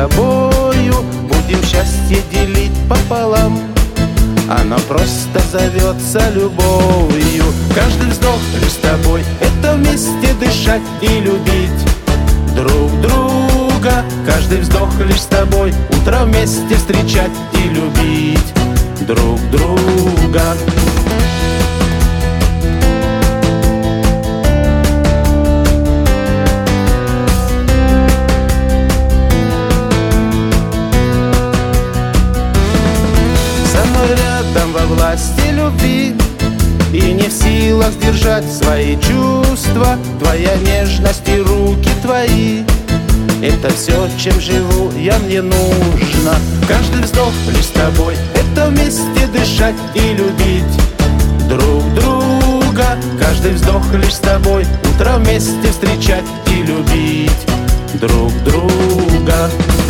тобою будем счастье делить пополам. Оно просто зовется любовью. Каждый вздох лишь с тобой — это вместе дышать и любить друг друга. Каждый вздох лишь с тобой — утро вместе встречать и любить друг друга. Рядом во власти любви и не в силах сдержать свои чувства. Твоя нежность и руки твои — это все, чем живу я, мне нужно. Каждый вздох лишь с тобой — это вместе дышать и любить друг друга. Каждый вздох лишь с тобой — утро вместе встречать и любить друг друга.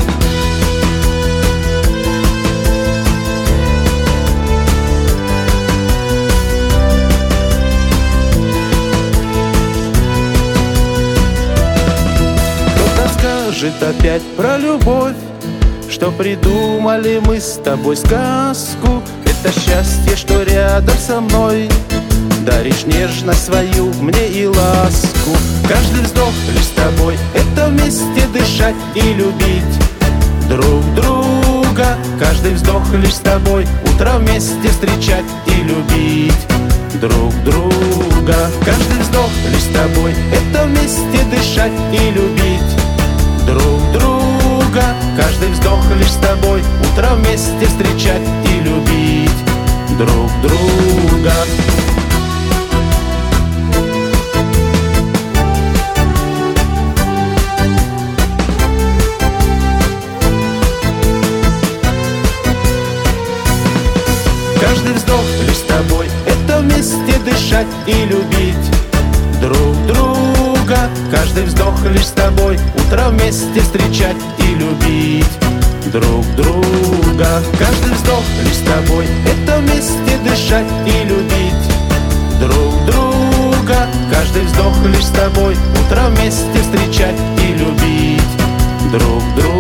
Скажет опять про любовь, что придумали мы с тобой сказку. Это счастье, что рядом со мной даришь нежность свою мне и ласку. Каждый вздох лишь с тобой — это вместе дышать и любить друг друга. Каждый вздох лишь с тобой — утро вместе встречать и любить друг друга. Каждый вздох лишь с тобой — это вместе дышать и любить друг друга. Каждый вздох лишь с тобой — утро вместе встречать и любить друг друга. Каждый вздох лишь с тобой — это вместе дышать и любить друг друга. Каждый вздох лишь с тобой — утро вместе встречать и любить друг друга. Каждый вздох лишь с тобой — это вместе дышать и любить друг друга. Каждый вздох лишь с тобой — утро вместе встречать и любить друг друга.